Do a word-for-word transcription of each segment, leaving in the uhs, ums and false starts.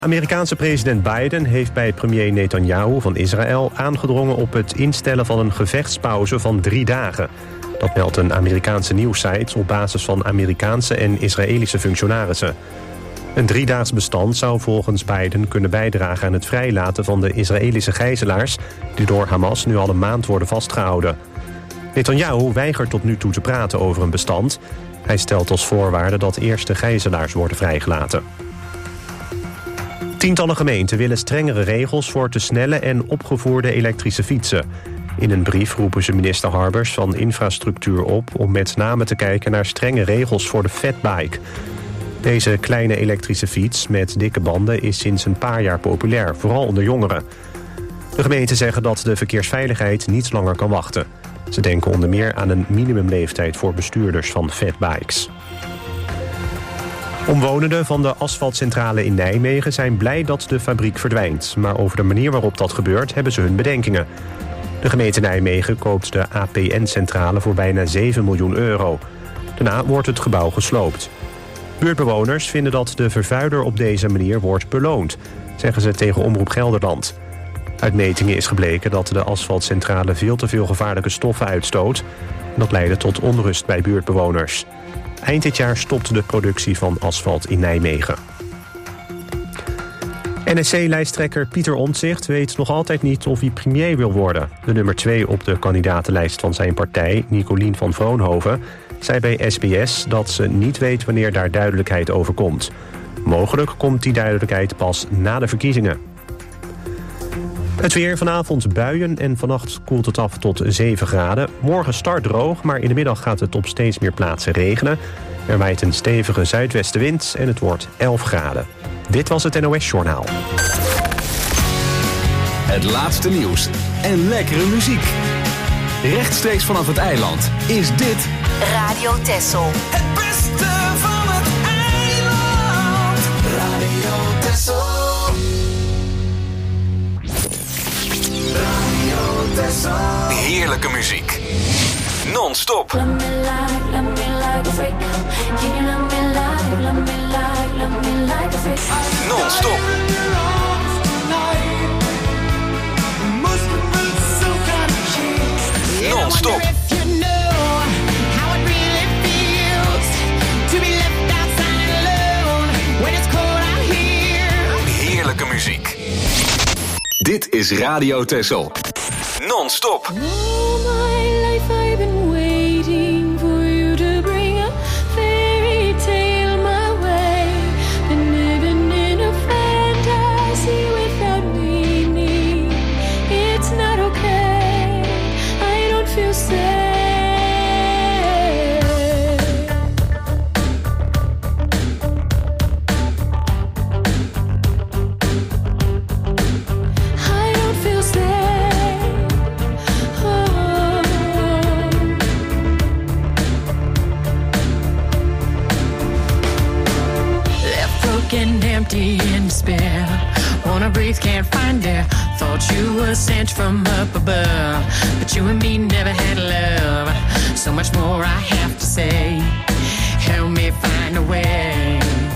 Amerikaanse president Biden heeft bij premier Netanyahu van Israël aangedrongen op het instellen van een gevechtspauze van drie dagen. Dat meldt een Amerikaanse nieuwssite op basis van Amerikaanse en Israëlische functionarissen. Een driedaags bestand zou volgens Biden kunnen bijdragen aan het vrijlaten van de Israëlische gijzelaars die door Hamas nu al een maand worden vastgehouden. Netanyahu weigert tot nu toe te praten over een bestand. Hij stelt als voorwaarde dat eerst de gijzelaars worden vrijgelaten. Tientallen gemeenten willen strengere regels voor te snelle en opgevoerde elektrische fietsen. In een brief roepen ze minister Harbers van Infrastructuur op om met name te kijken naar strenge regels voor de fatbike. Deze kleine elektrische fiets met dikke banden is sinds een paar jaar populair, vooral onder jongeren. De gemeenten zeggen dat de verkeersveiligheid niet langer kan wachten. Ze denken onder meer aan een minimumleeftijd voor bestuurders van fatbikes. Omwonenden van de asfaltcentrale in Nijmegen zijn blij dat de fabriek verdwijnt. Maar over de manier waarop dat gebeurt hebben ze hun bedenkingen. De gemeente Nijmegen koopt de A P N-centrale voor bijna zeven miljoen euro. Daarna wordt het gebouw gesloopt. Buurtbewoners vinden dat de vervuiler op deze manier wordt beloond, zeggen ze tegen Omroep Gelderland. Uit metingen is gebleken dat de asfaltcentrale veel te veel gevaarlijke stoffen uitstoot. Dat leidde tot onrust bij buurtbewoners. Eind dit jaar stopt de productie van asfalt in Nijmegen. N S C-lijsttrekker Pieter Omtzigt weet nog altijd niet of hij premier wil worden. De nummer twee op de kandidatenlijst van zijn partij, Nicolien van Vroonhoven, zei bij S B S dat ze niet weet wanneer daar duidelijkheid over komt. Mogelijk komt die duidelijkheid pas na de verkiezingen. Het weer, vanavond buien en vannacht koelt het af tot zeven graden. Morgen start droog, maar in de middag gaat het op steeds meer plaatsen regenen. Er waait een stevige zuidwestenwind en het wordt elf graden. Dit was het N O S-journaal. Het laatste nieuws en lekkere muziek. Rechtstreeks vanaf het eiland is dit Radio Texel. Het beste van het eiland. Radio Texel. Radio Texel. heerlijke muziek. Non-stop. Non-stop. Non-stop. Heerlijke muziek. Dit is Radio Texel. Non-stop. Empty in despair, wanna breathe, can't find air. Thought you were sent from up above, but you and me never had love. So much more I have to say. Help me find a way.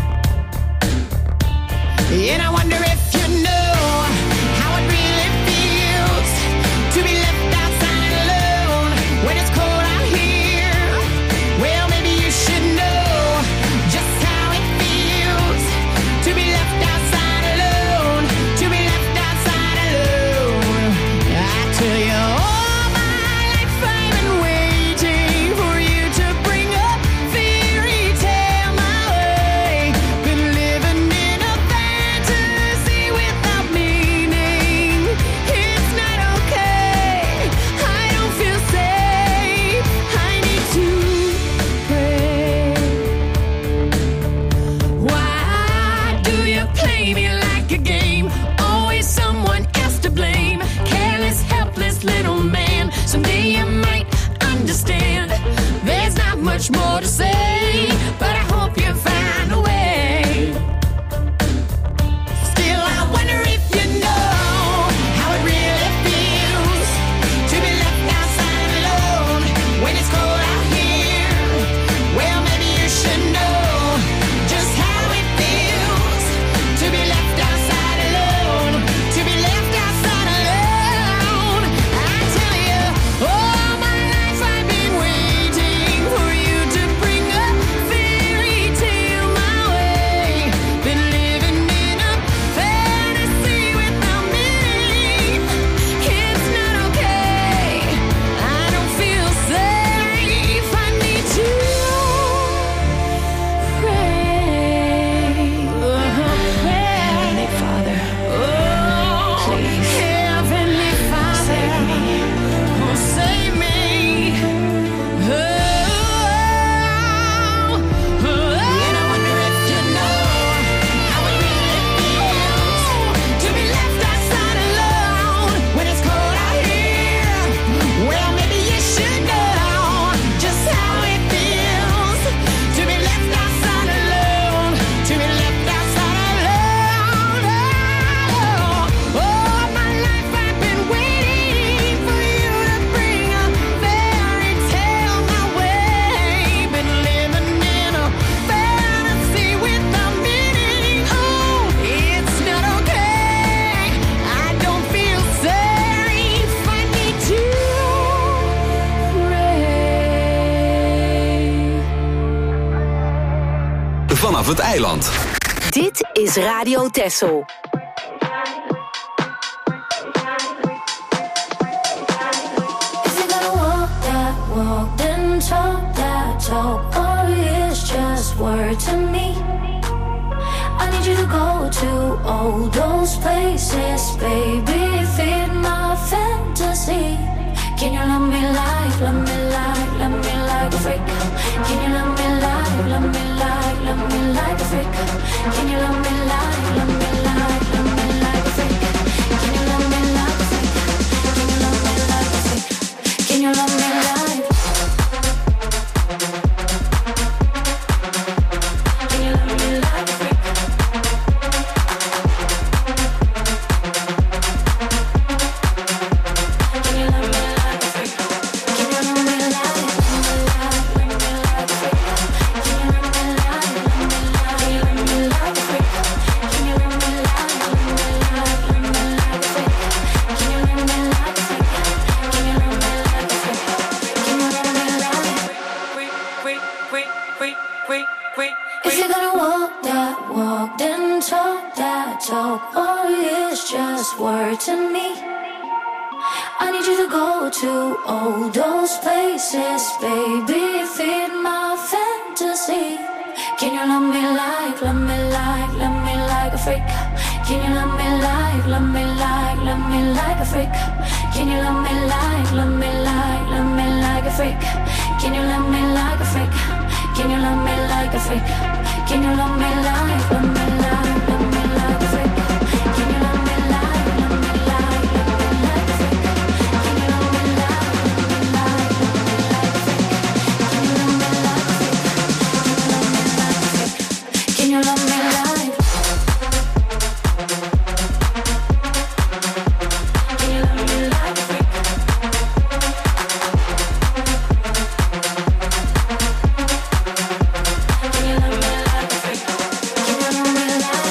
And I wonder if you know how it really feels to be left outside alone when it's cold out here. Well, maybe you should know just how it feels to be left outside alone, to be left outside alone. I tell you, all my life I've been waiting for you to bring a fairy tale my way. Been living in a fantasy. vanaf het eiland. Dit is Radio Texel. Walk, then talk that talk, or it's just word to me. I need you to go to all those places, baby, feed my fantasy. Can you love me like, love me like, love me like a freak? Can you love me like, love me like, love me like a freak? Can you love me like, love me like, love me like a freak? Can you love me like a freak? Can you love me like a freak? Can you love me like? To all those places, baby, feed my fantasy. Can you love me like, love me like, love me like a freak? Can you love me like, love me like, love me like a freak? Can you love me like, love me like, love me like a freak? Can you love me like a freak? Can you love me like a freak? Can you love me like, love me like, love me like a freak? Can you love me like, love me like, love me like a freak? Can you love me like, love me like, love me like a freak? Can you love me like a freak? Can you love me like? Can you love me like a freak? Can you love me like?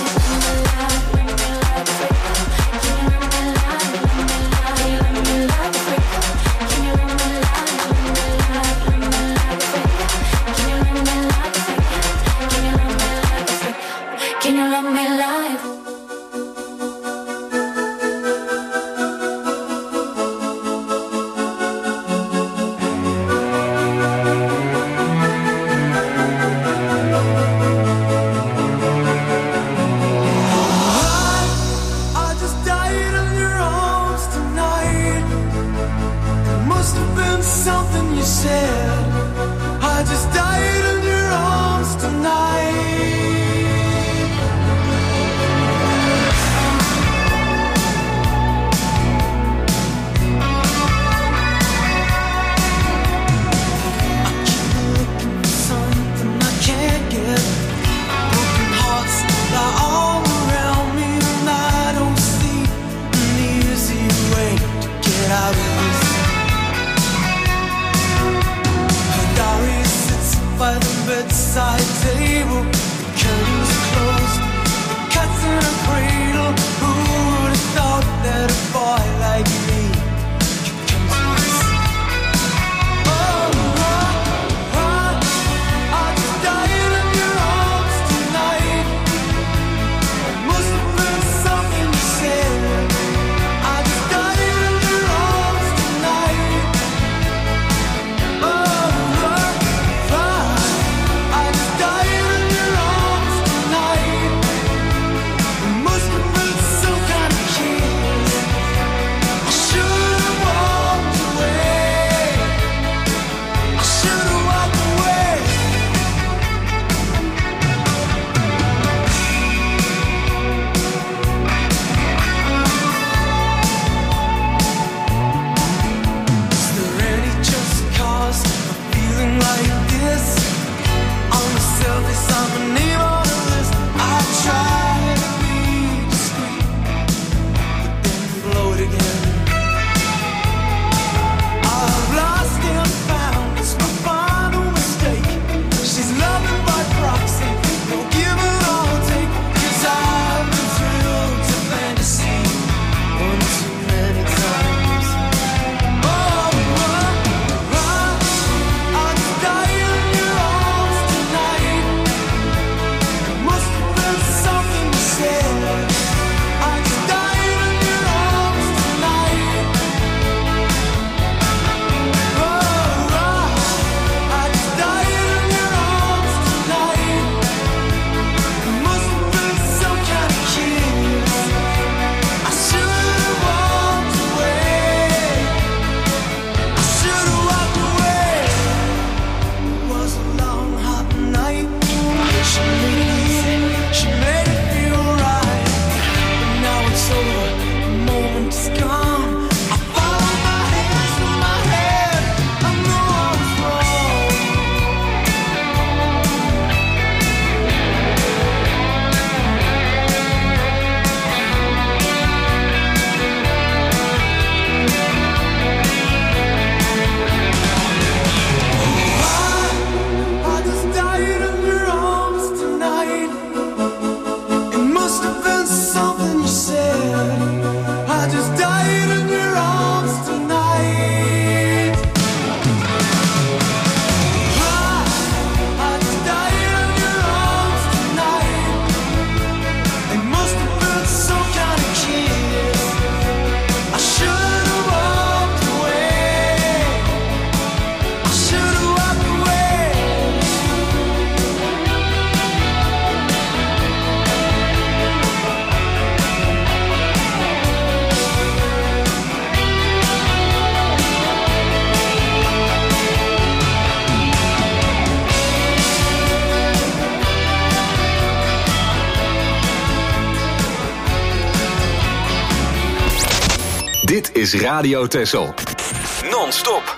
Dit is Radio Texel. Non-stop.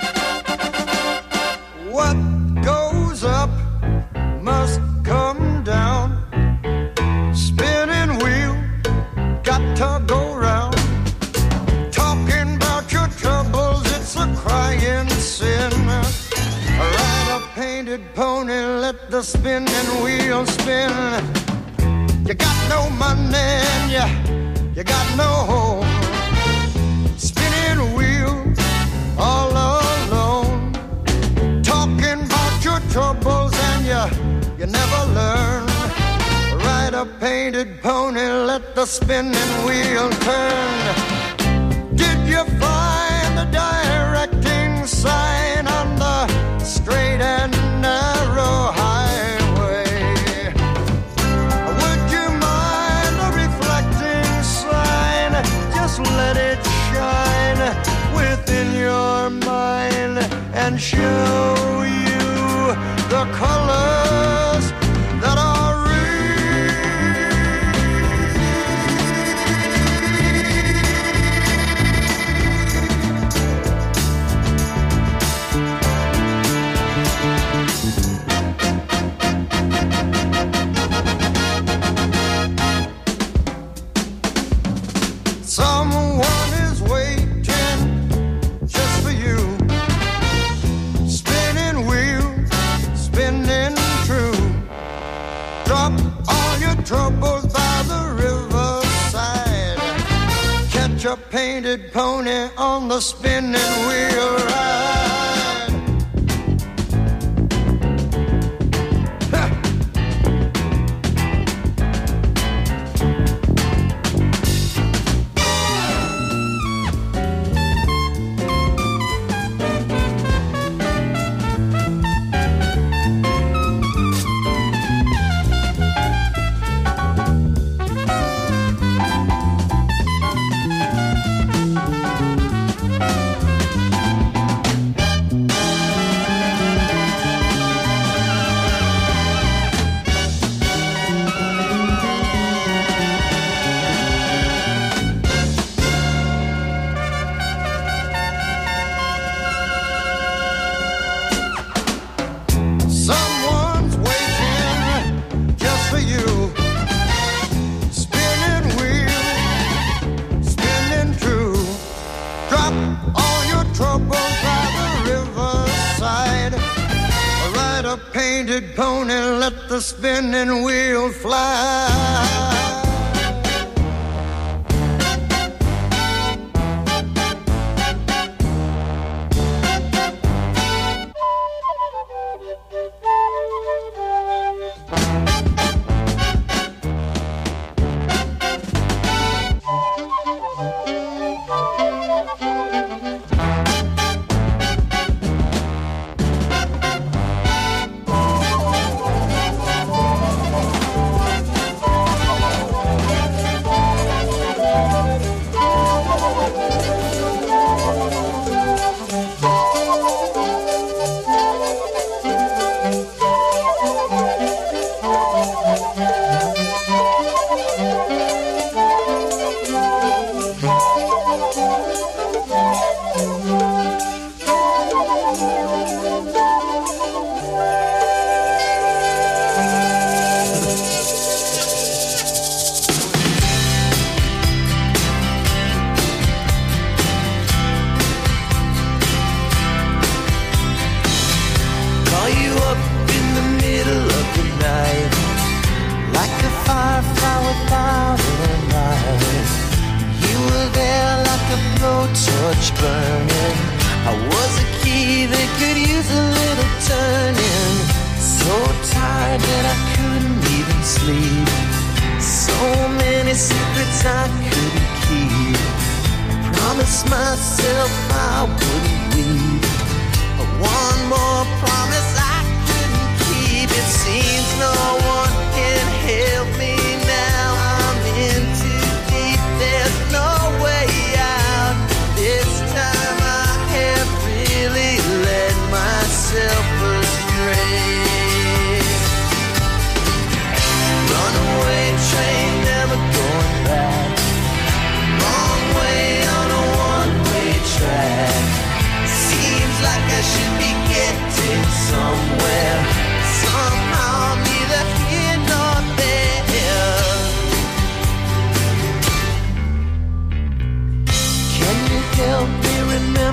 What goes up must come down. Spinning wheel, got to go round. Talking about your troubles, it's a crying sin. Ride a painted pony, let the spinning wheel spin. You got no money and you, you got no home. Spinning wheel, all alone. Talking about your troubles and you, you never learn. Ride a painted pony, let the spinning wheel turn. Did you find the directing sign on the straight and narrow highway? Would you mind a reflecting sign? Just let it shine within your mind and show you the colors that are real. Someone is waiting just for you. Spinning wheel, spinning true. Drop all your troubles by the riverside. Catch a painted pony on the spinning wheel ride. Someone's waiting just for you. Spinning wheel, spinning true. Drop all your troubles by the riverside. Ride a painted pony, let the spinning wheel fly. Torch burning. I was a key that could use a little turning. So tired that I couldn't even sleep. So many secrets I couldn't keep. I promised myself I wouldn't weep. But one more promise I couldn't keep. It seems no one can help me now. I'm in too deep. There's no way out. This time I have really led myself astray. Runaway train, never going back. Wrong way on a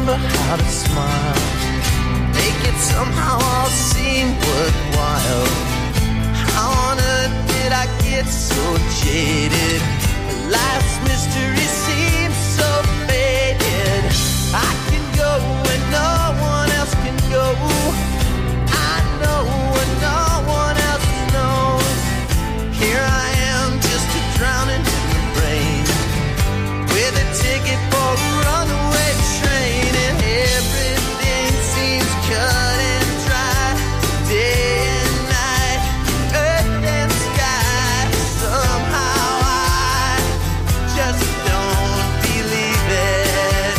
remember how to smile, make it somehow all seem worthwhile. How on earth did I get so jaded? Life's mystery seems so faded. I can go where no one else can go. I know what no one else knows. Here I am, just a drowning in the rain, with a ticket for a runaway train, and everything seems cut and dry, day and night, earth and sky. Somehow I just don't believe it.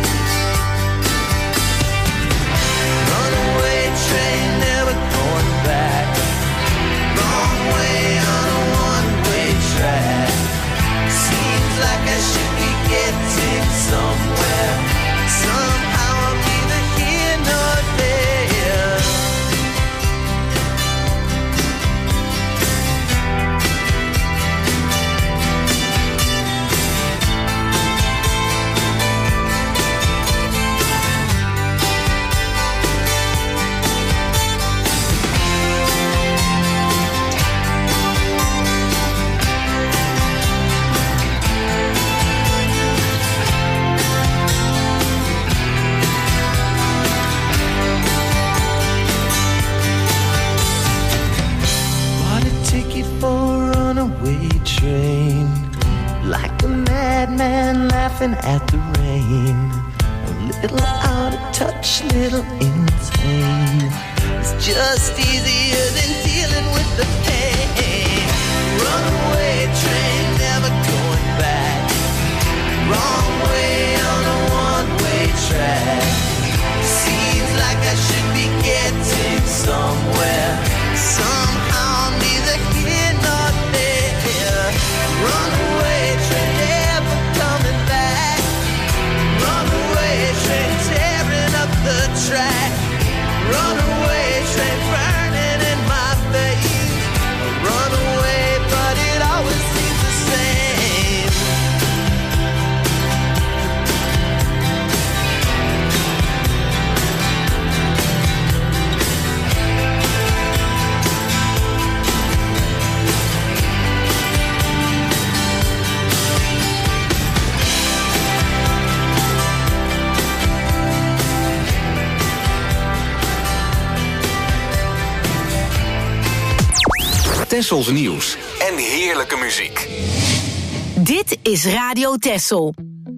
Runaway train, never going back. Wrong way on a one-way track. Seems like I should be getting somewhere. Somehow I'm neither here nor there. Bought a ticket for a runaway train, like a madman laughing at the rain. A little out of touch, little insane. It's just easier than dealing with the pain. Runaway train, never going back. Wrong way on a one-way track. Seems like I should be getting somewhere. Somehow I'm neither here nor there. Runaway train, never coming back. Runaway train, tearing up the track. Runaway train, burning in my face. Runaway, but it always seems the same. Tessels nieuws en heerlijke muziek. Dit is Radio Tessel.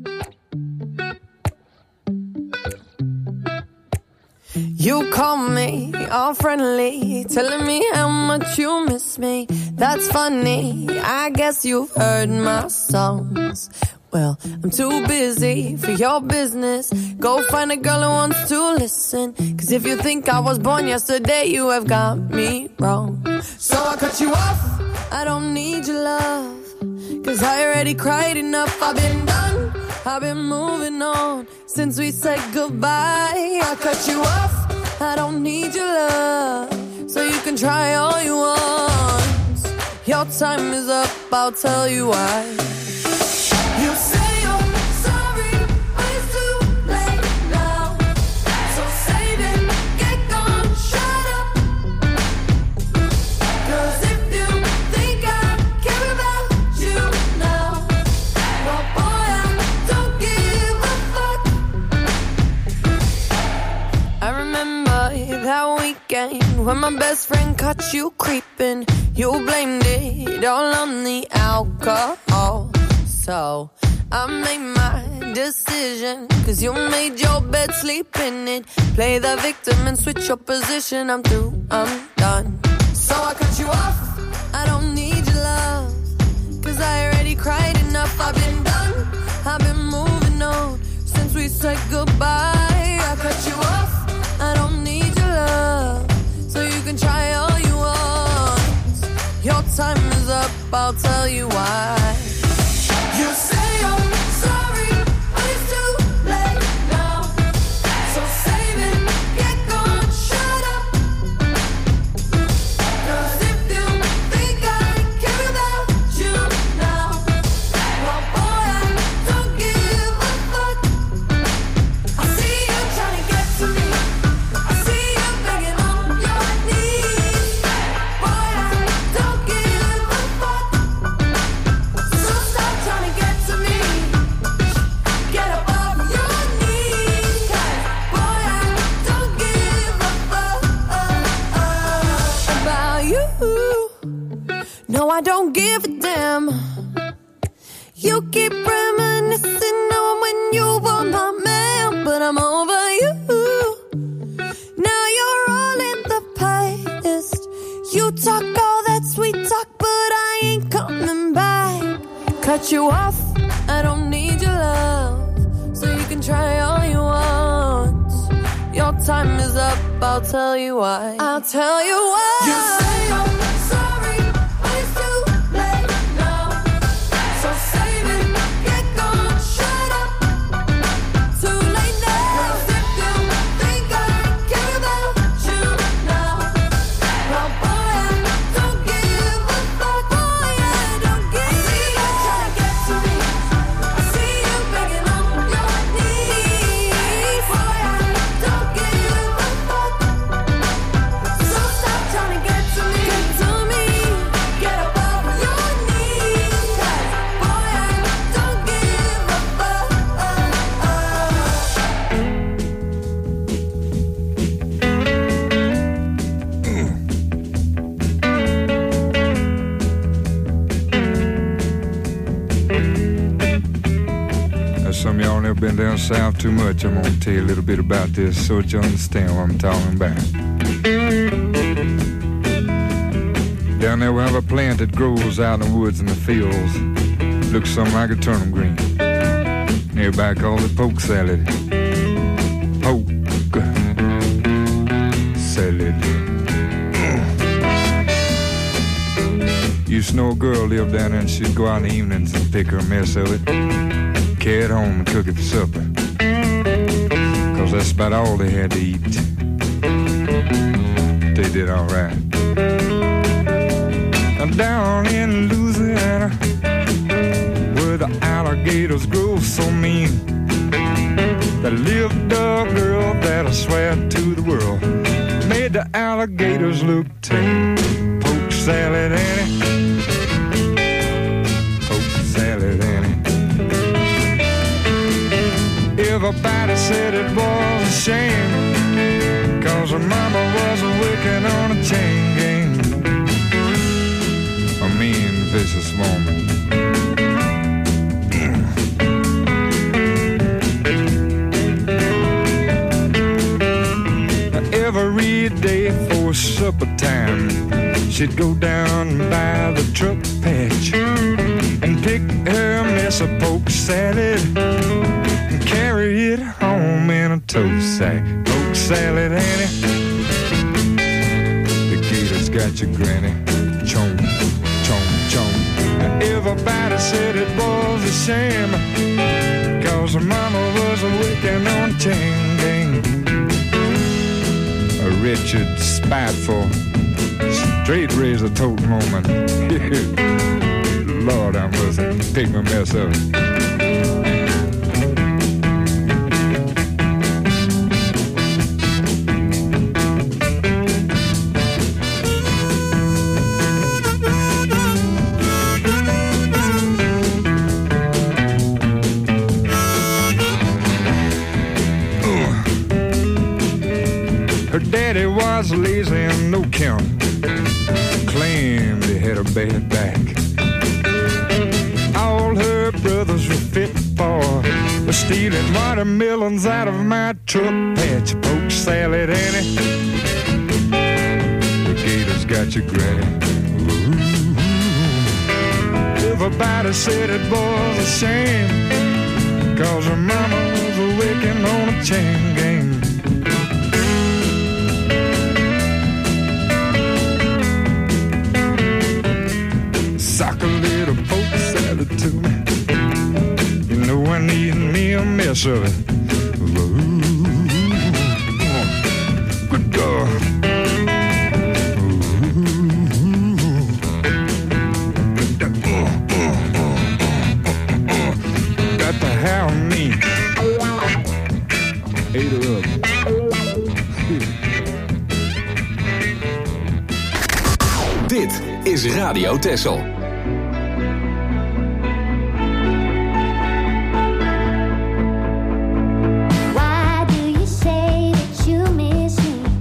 You call me all friendly, telling me how much you miss me. That's funny, I guess you've heard my songs. Well, I'm too busy for your business. Go find a girl who wants to listen. Cause if you think I was born yesterday, you have got me wrong. So I cut you off, I don't need your love. Cause I already cried enough, I've been done, I've been moving on since we said goodbye. I cut you off, I don't need your love. So you can try all you want. Your time is up, I'll tell you why. You say you're sorry, but it's too late now. So save it, get gone, shut up. Cause if you think I care about you now, well boy, I don't give a fuck. I remember that weekend when my best friend caught you creeping. You blamed it all on the alcohol. So I made my decision, cause you made your bed, sleep in it. Play the victim and switch your position. I'm through, I'm done. So I cut you off, I don't need your love. Cause I already cried enough, I've been done, I've been moving on since we said goodbye. I cut you off, I don't need your love. So you can try all you want. Your time is up, I'll tell you why. You say you're sorry, but it's too late now. So save it, get gone, shut up. Cause if you think I care about you now, well boy, I don't give a fuck. I see give a damn. You keep reminiscing on when you were my man, but I'm over you. Now you're all in the past. You talk all that sweet talk, but I ain't coming back. Cut you off, I don't need your love, so you can try all you want. Your time is up, I'll tell you why. I'll tell you why. You say I'm sorry, but it's too late now. So save it, get gone, shut up. Too late now. 'Cause if you think I care about you now, well boy, I don't give a fuck. Boy, I don't give a fuck. I see you trying to get to me. I see you begging on your knees. Boy, I don't give a fuck. So stop trying to get to me. Get to me. Get up off your knees. 'Cause boy, I don't give a fuck. Now, some of y'all never been down south too much. I'm gonna tell you a little bit about this so that you understand what I'm talking about. Down there we have a plant that grows out in the woods and the fields. Looks something like a turnip green. Everybody calls it poke salad. Poke salad. Used to know a girl lived down there and she'd go out in the evenings and pick her a mess of it, carry it home and cook it for supper. Cause that's about all they had to eat. They did all right. Now down in Louisiana, where the alligators grow so mean, there lived a girl that I swear to the world made the alligators look tame. Poke salad, Annie. Poke salad, Annie. Everybody said it was a shame, cause her mama was working on a chain gang. A mean, vicious woman. Every day for supper time, she'd go down by the truck patch and pick her mess of poke salad and carry it home in a tow sack. Poke salad, Annie. The gator's got your granny. Chomp, chomp, chomp. Everybody said it was a shame, cause her mama was working on a chain gang. A wretched, spiteful, straight razor toting woman. Lord, I must pick my mess up. Her daddy was lazy and no count, claimed he had a bad back. All her brothers were fit for was stealing watermelons out of my truck patch. Poke salad, Annie. The gator's got your granny. Ooh. Everybody said it was a shame, cause her mama was working on a chain gang. Sock a little poke salad to me. You know I need me a mess of it. Ooh, good God. Ooh, got to have me. Ate her up. Dit is Radio Texel.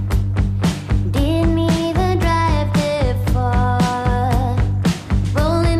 Rolling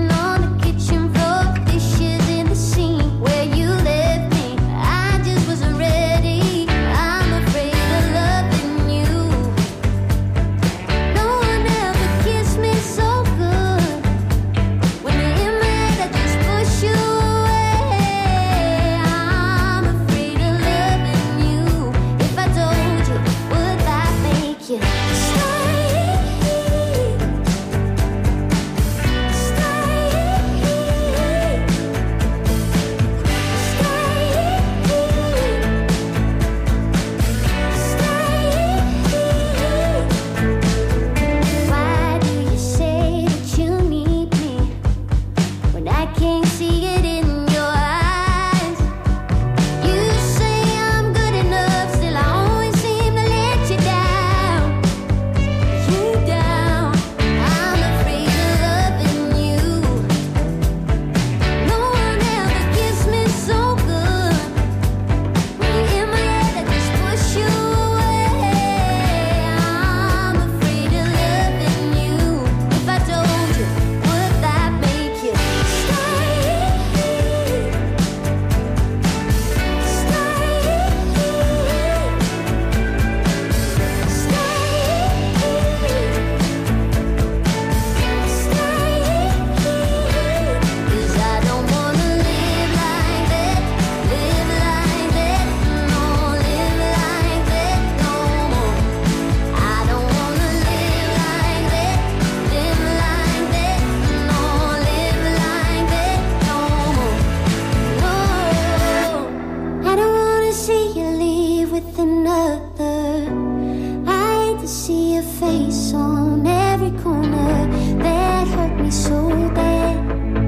bitterness on every corner that hurt me so bad.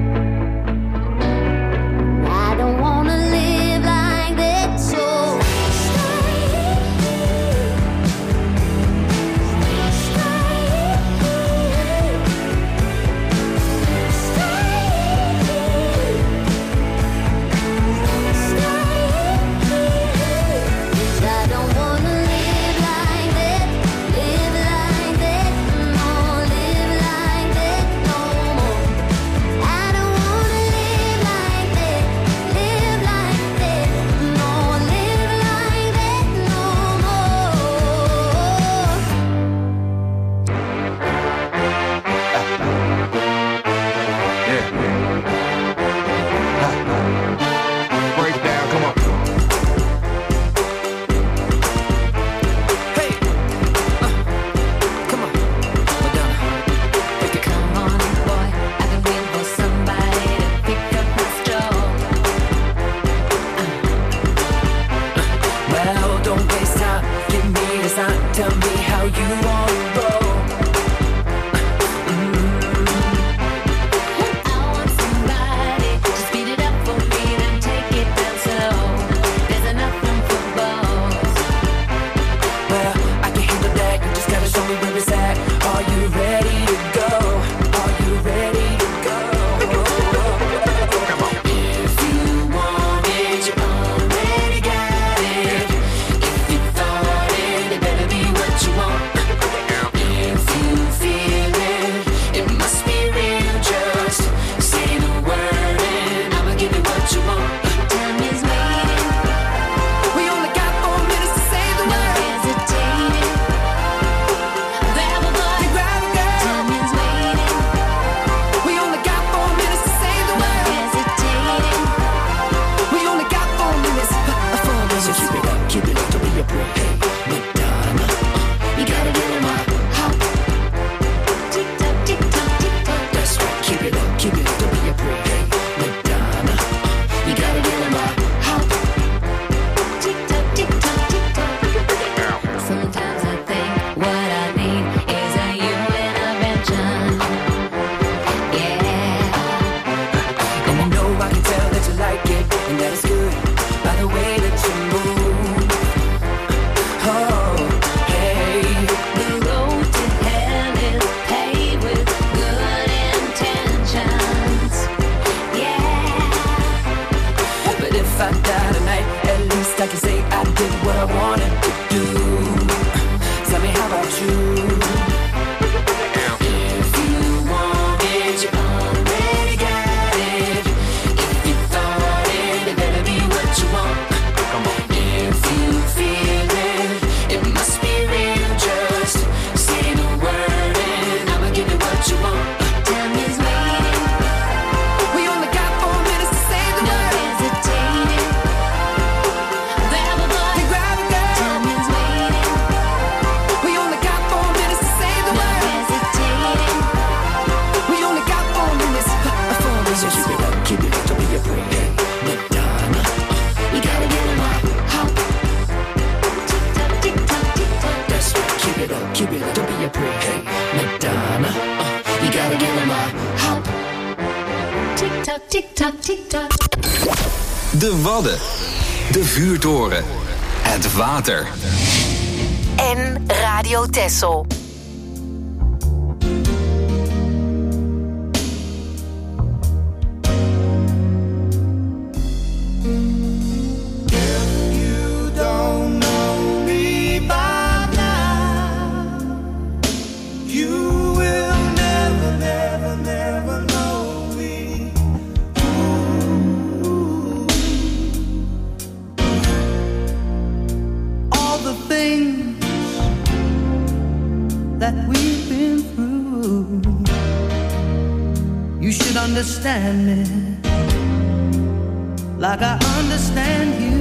I don't wanna live like that, so De Wadden. De vuurtoren. Het water. En Radio Texel. Understand me like I understand you.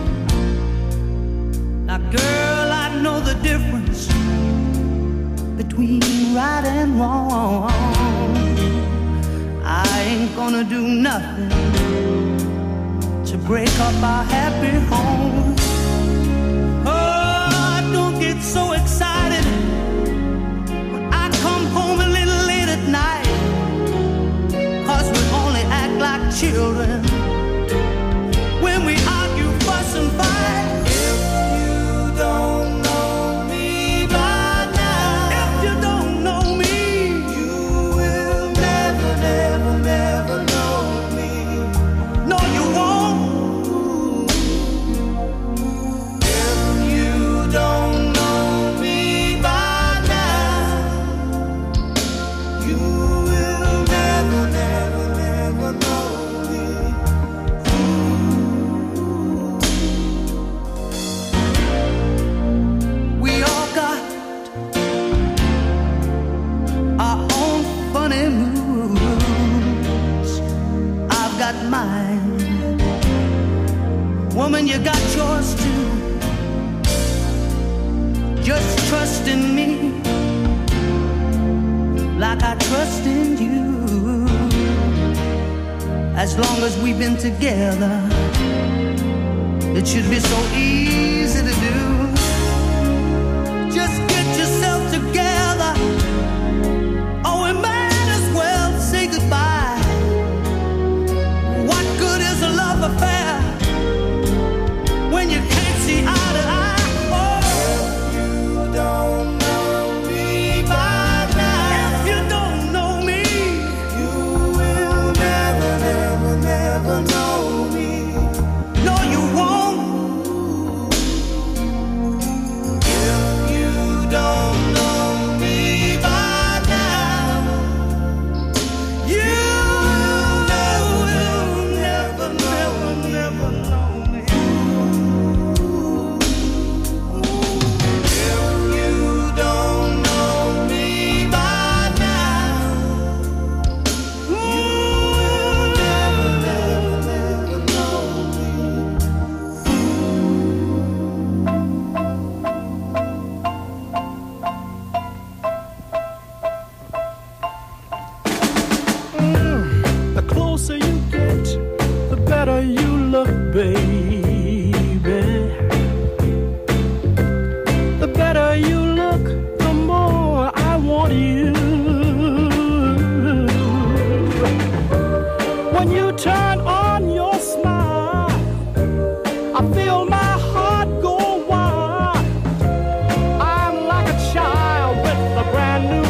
Now, girl, I know the difference between right and wrong. I ain't gonna do nothing to break up our happy home. Oh, don't get so excited children. When we argue, fuss and fight. If you don't know me by now, if you don't know me, you will never, never, never know me. No, you won't. If you don't know me by now, you will never, never, never know me. We all got our own funny moods. I've got mine. Woman, you got yours too. Just trust in me like I trust in you. As long as we've been together, it should be so easy to do. Just get yourself together, or we might as well say goodbye. What good is a love affair when you can't see eye to eye? Oh, if you don't know me by now, if you don't know me, you will never, never, never know me. No, you won't. If you don't know me by now, you will never, never, never know me. If you don't know me by now, you will never, never, never know me. The closer you get, the better you look, baby. The better you look, the more I want you. When you turn on your smile, I feel my heart go wild. I'm like a child with a brand new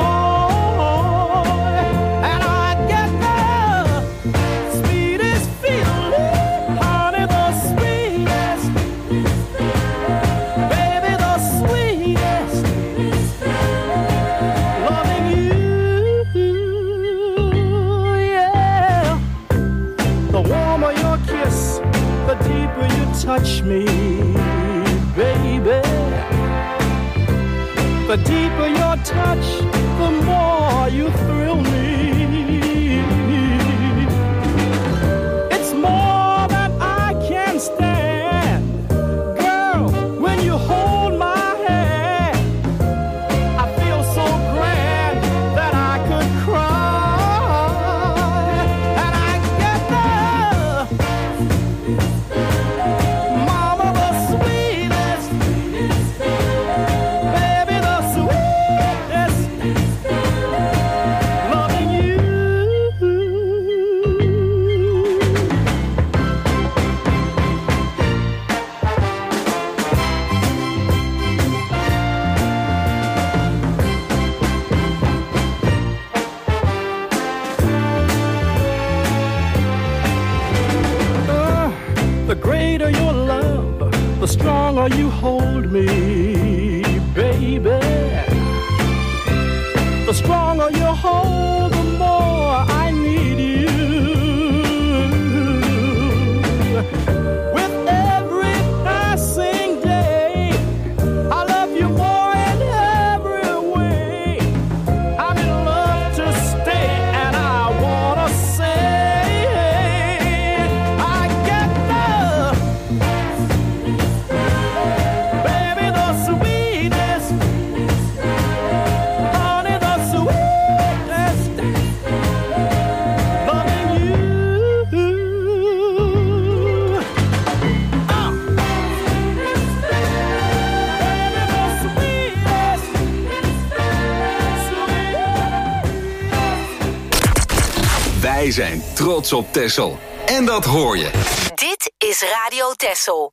toy, and I get the sweetest feeling, honey, the sweetest, baby, the sweetest, loving you, yeah. The warmer your kiss, the deeper you touch me, baby. The deeper your touch, the more you thrill me. It's more than I can stand. Girl, when you hold my hand, I feel so grand that I could cry. And I get the mama, the sweetest, baby, the sweetest, loving you. Uh, the greater your love, the stronger you hold me, baby. The stronger you hold, the more I need you. With every passing day, I love you more in every way. I'm in love to stay, and I wanna say, I get the baby, the sweetest, honey, the sweetest, Wij zijn trots op Texel. En dat hoor je. Dit is Radio Texel.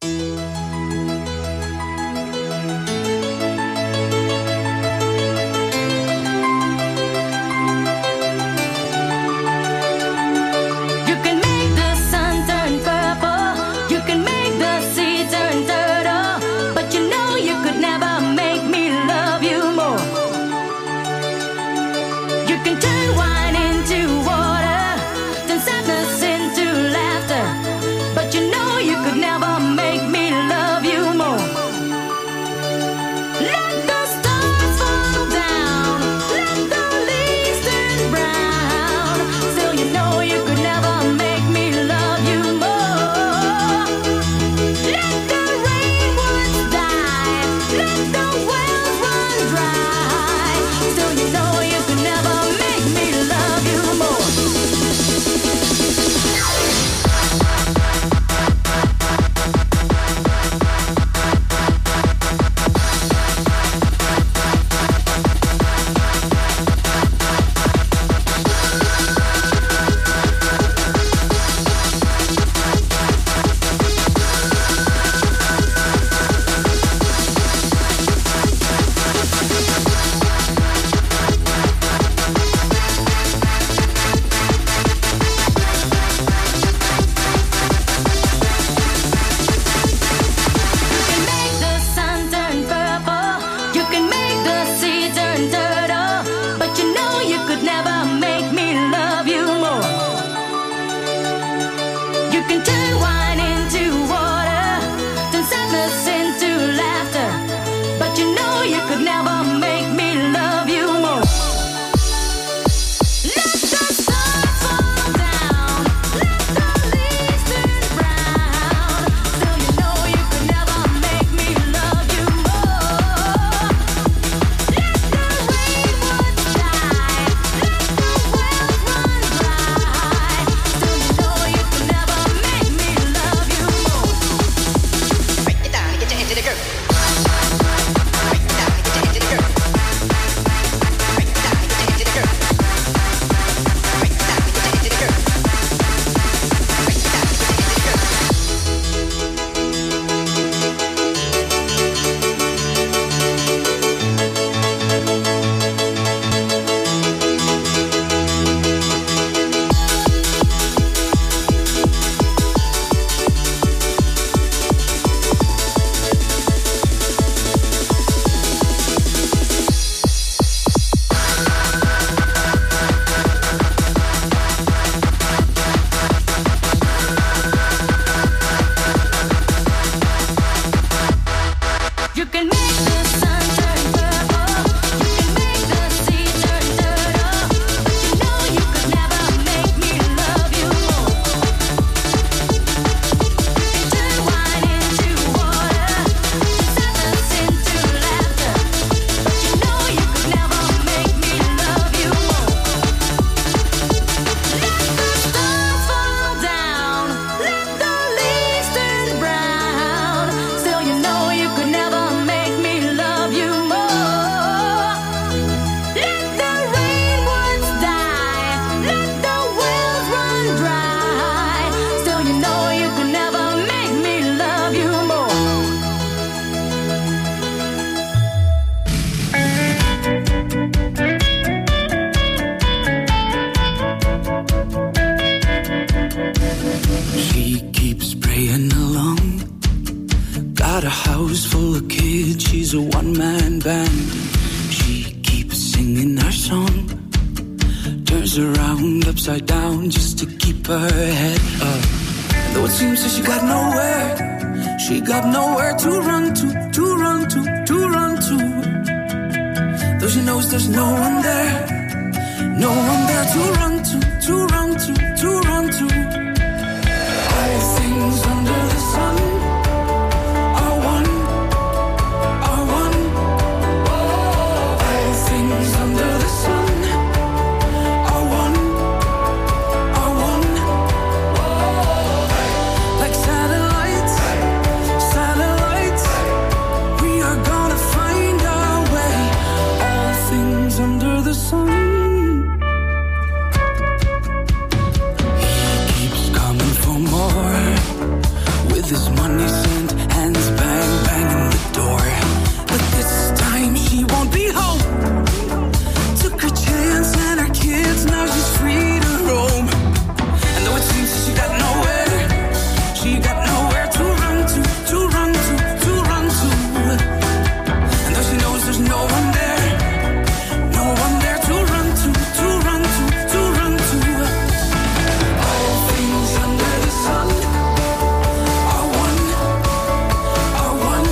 with his money sent, hands bang, banging the door. But this time she won't be home. Took her chance and her kids, now she's free to roam. And though it seems she got nowhere, she got nowhere to run to, to run to, to run to. And though she knows there's no one there, no one there to run to, to run to, to run to. All things under the sun are one, are one.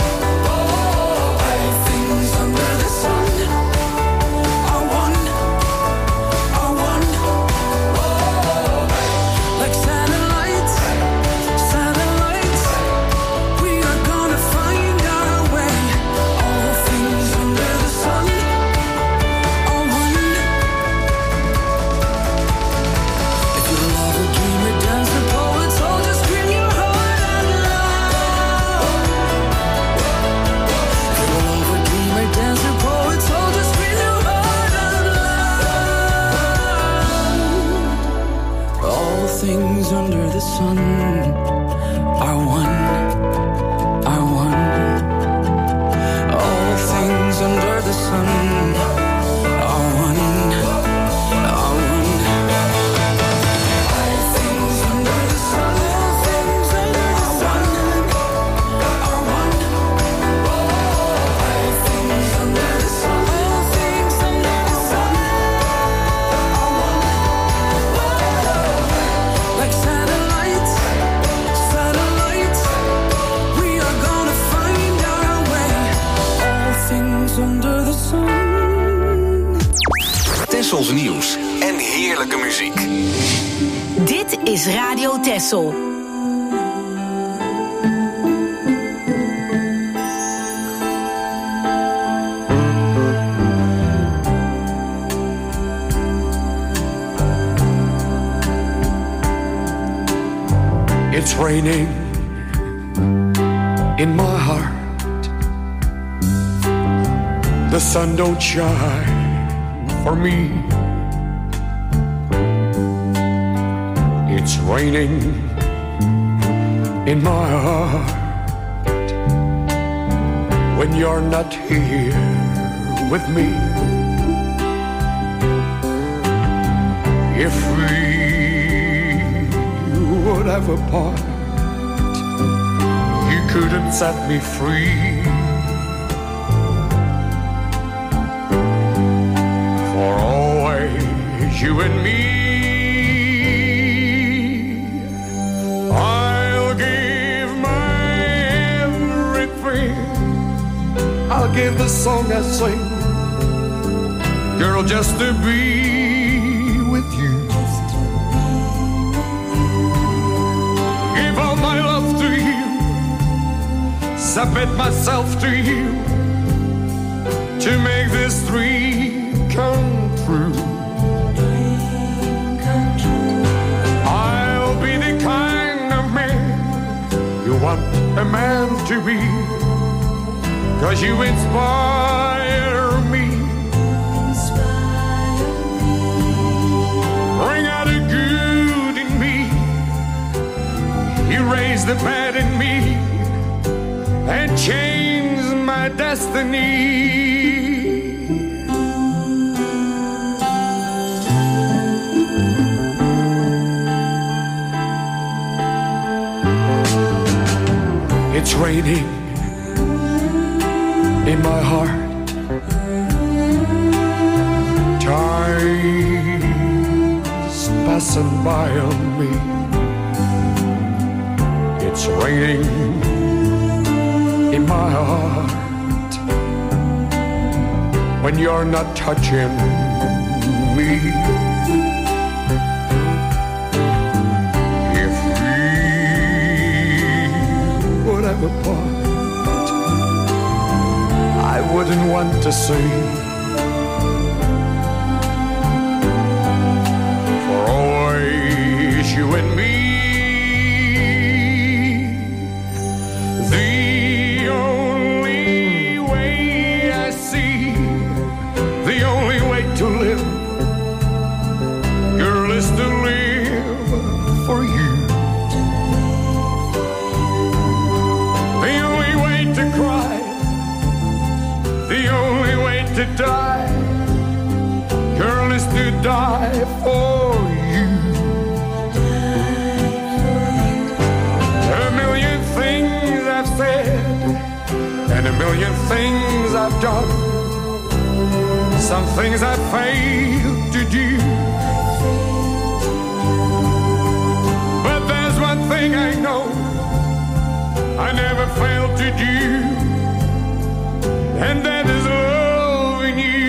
All things under the sun are one, are one. Like satellites, satellites, we are gonna find our way. All things under the sun are one. If you're a lover, dreamer, dancer, poet, soldier, scream your heart out loud. If you're a lover, dreamer, dancer, poet, soldier, scream your heart out loud. All things under the sun are one, are one. All things under the sun are one, are one. All things under the sun, all things under the sun are one. All things under the sun, all things under the sun are one. Like satellites, satellites, we are gonna find our way. All things under the sun. Tessels nieuws en heerlijke muziek. Dit is Radio Tessel. It's raining in my heart. The sun don't shine for me. It's raining in my heart when you're not here with me. If we would have a part, you couldn't set me free. For always you and me, I'll give my everything. I'll give the song I sing, girl, just to be with you. Give all my love to you, submit myself to you, to make this dream come true. I'll be the kind of man you want a man to be, 'cause you inspire me. Bring out the good in me, you raise the bad in me, and change my destiny. It's raining in my heart. Time's passing by on me. It's raining in my heart when you're not touching me. If we would have a part, I wouldn't want to say, for always you and me. The only way I see, the only way to live, girl, is to live for you. die, girl, is to die for you. A million things I've said, and a million things I've done. Some things I failed to do. But there's one thing I know I never failed to do, and that is loving you.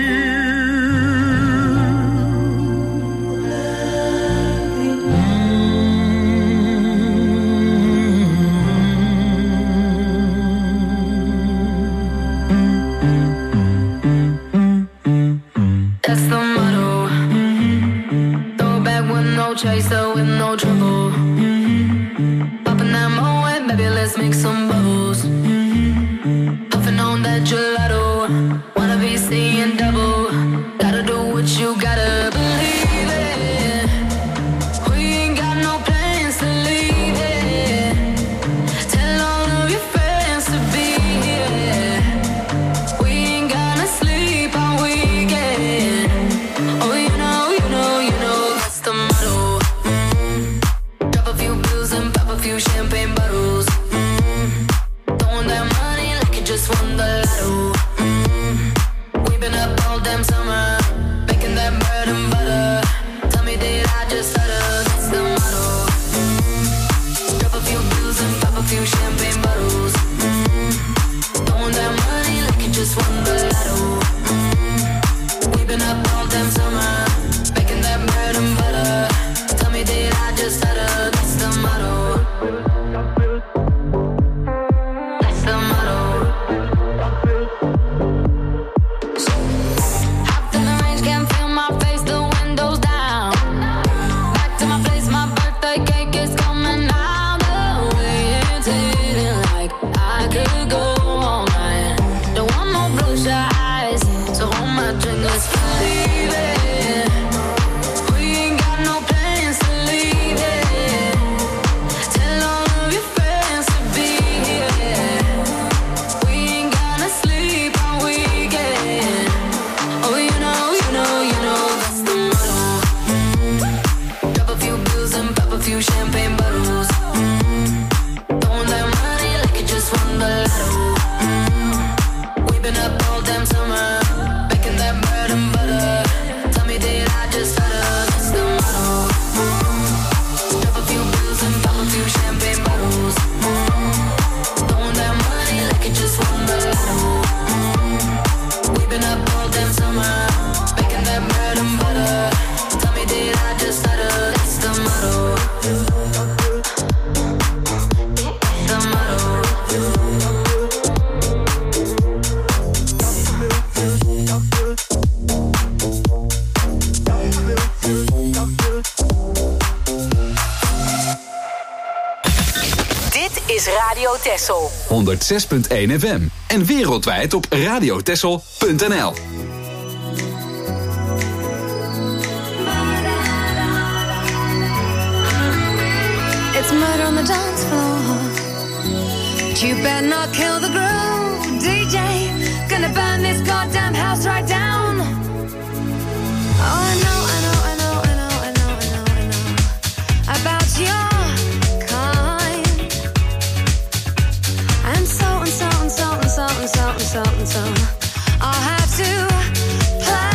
That's the motto. Throw it back with no chaser, with no trouble. Popping that moe, baby, let's make some bubbles. Puffing on that gelato, wanna be seeing double. Gotta do what you gotta believe it. We ain't got no plans to leave it. Tell all of your friends to be here. We ain't gonna sleep all weekend. Oh, you know, you know, you know, that's the motto. Mm-hmm. Drop a few bills and pop a few champagne bottles. Mm-hmm. Throwing that money like you just won the lotto. Mm-hmm. We've been up all damn summer, making that bread and butter. Tell me, did I just stutter? That's the motto. Mm-hmm. Drop a few bills and pop a few champagne bottles. Mm-hmm. Throwing that money like you just won the lotto. Mm-hmm. We've been up all damn summer, making that bread and butter. Tell me, did I just stutter? That's the motto. That's the motto. Hopped in the range, can't feel my face, the windows down. Back to my place, my birthday cake is coming out. The way it's hitting, like I could go all night. Don't want no bloodshot eyes, so hold my drink, let's believe it. We ain't got no plans to leave it. Tell all of your friends to be here. We ain't gonna sleep all weekend. Oh, you know, you know, you know, that's the motto. Mm-hmm. Drop a few bills and pop a few champagne bottles. Mm-hmm. Throwing that money like you just won the lotto. Mm-hmm. We've been up all damn summer, making that bread and butter. Tell me, did I just stutter? That's the motto. Mm-hmm. Drop a few bills and pop a few champagne bottles. Mm-hmm. Throwing that money like you just won the lotto. Mm-hmm. We've been up all damn summer, making that bread and butter. Tell me, did I just stutter? That's the motto. The motto. Dit is Radio Texel. honderd zes punt één F M en wereldwijd op radiotessel punt n l. It's murder on the dance floor, but you better not kill the groove, D J. Gonna burn this goddamn house right down. Oh, I know, I know, I know, I know, I know, I know, I know about your kind. And so and so and so and so and so and so and so I'll have to play.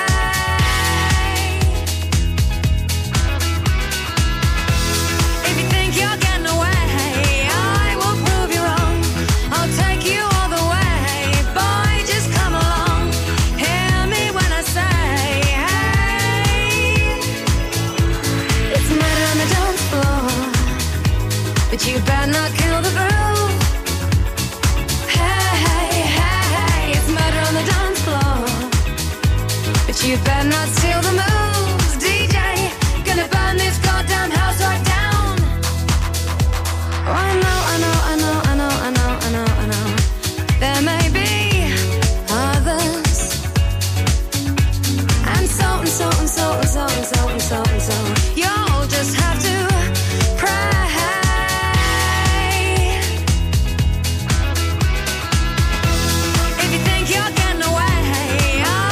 If you think you're getting away, I will prove you wrong. I'll take you all the way. Boy, just come along. Hear me when I say, hey. It's murder on the dance floor, but you better not kill the groove. Hey, hey, hey, hey. It's murder on the dance floor, but you better not steal the moves, D J. Gonna burn this goddamn house right down. Oh, I know, I know, I know, I know, I know, I know, I know. There may be others, and so and so and so and so and so and so and so. You'll just have to pray. If you think you're getting away,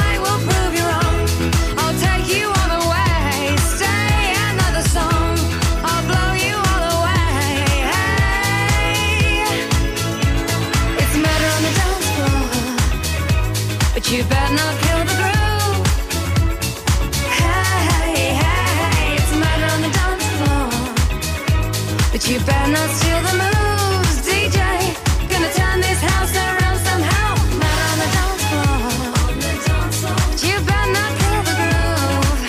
you better not kill the groove. Hey, hey, it's murder on the dance floor. But you better not steal the moves, D J. Gonna turn this house around somehow. Murder on the dance floor. But you better not kill the groove.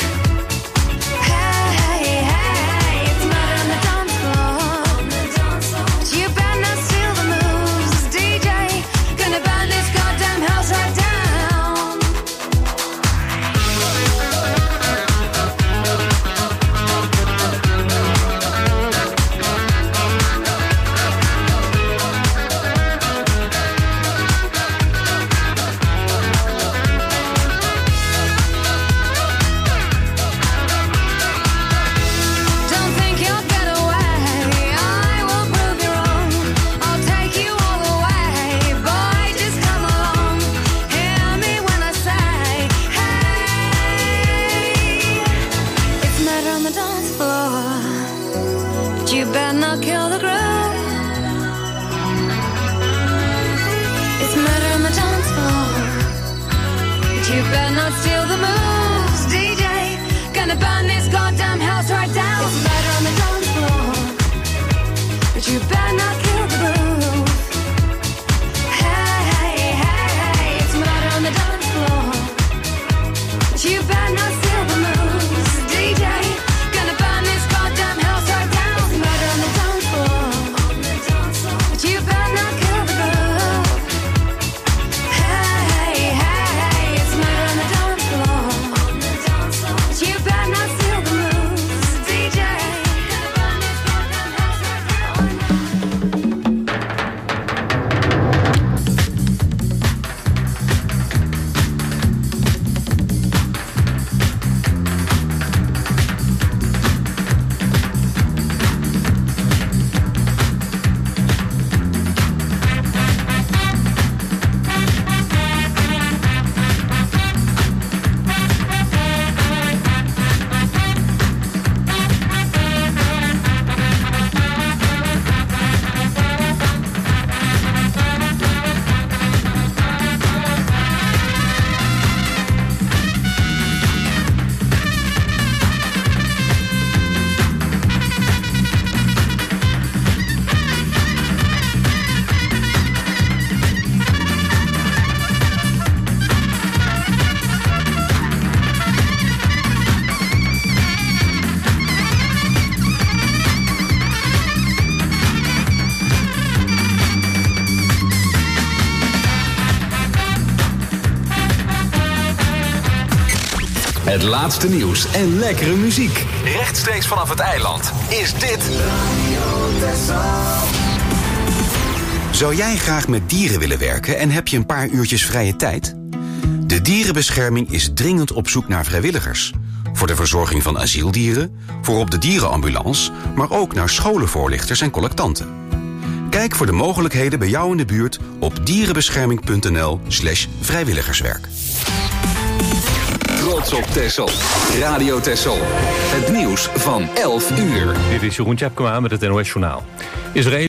Hey, hey, it's murder on the dance floor. But you better not steal the moves, D J. Gonna burn this goddamn house right down. Don't think you'll get away. I will prove you wrong. I'll take you all the way. Boy, just come along. Hear me when I say, hey, it's murder on the dance floor. But you better not kill the groove. It's murder on the dance floor. But you better not steal the moves, D J. Gonna burn this goddamn house right down. It's murder on the dance floor. But you better not kill the groove. Hey, hey, hey, it's murder on the dance floor. But you better not steal the moves, D J. Gonna burn this goddamn house right down. It's murder on the dance floor. But you better not kill the groove. Hey, hey, it's murder on the dance floor. But you better not steal the moves, D J. Gonna burn this goddamn house right down. Het laatste nieuws en lekkere muziek. Rechtstreeks vanaf het eiland is dit... Zou jij graag met dieren willen werken en heb je een paar uurtjes vrije tijd? De Dierenbescherming is dringend op zoek naar vrijwilligers. Voor de verzorging van asieldieren, voor op de dierenambulance... maar ook naar scholenvoorlichters en collectanten. Kijk voor de mogelijkheden bij jou in de buurt op dierenbescherming.nl slash vrijwilligerswerk. Trots op Texel. Radio Texel. Het nieuws van elf uur. Dit is Jeroen Tjepkema met het N O S Journaal. Israël